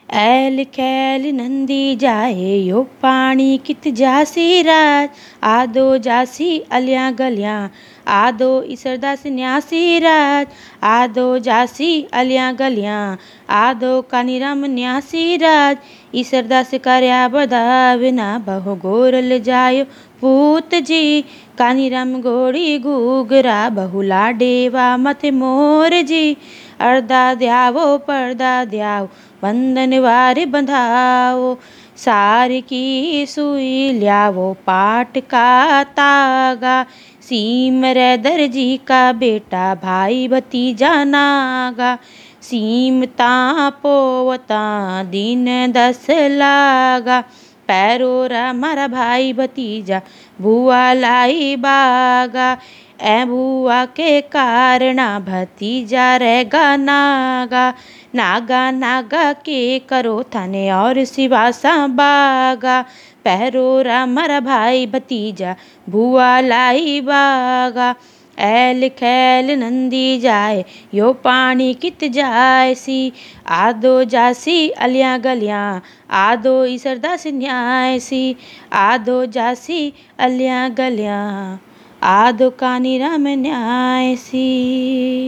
ऐल खैल नंदी जाए यो पानी कित जासी राज। आदो जासी अलियां गलियां आदो ईसरदास न्यासी राज। आदो जासी अलियां गलियां आदो कानीराम न्यासी राज। ईसरदास करया बदावना बहु गोरल जायो पूत जी। कानीराम घोड़ी घूगरा बहु लाडेवा मथे मोर जी। अर्दा द्यावो पर्दा द्याओ बंधन वार बंधाओ। सार की सुई ल्यावो पाट का तागा। सीम रे दर्जी का बेटा भाई भतीजा नागा। सीम ता पोवता दिन 10 लागा। पैरो रा मारा भाई भतीजा बुआ लाई बागा। ए बुआ के कारणा भतीजा रहेगा नागा। नागा नागा के करो थाने और सिवासा बागा। पैरो रा मारा भाई भतीजा बुआ लाई बागा। ऐल खैल नंदी जाए यो पानी कित जायसी। आदो जासी अलियां गलियां आदो ईसरदास न्यायसी। आदो जासी अलियां गलियां आदो कानीराम न्यायसी।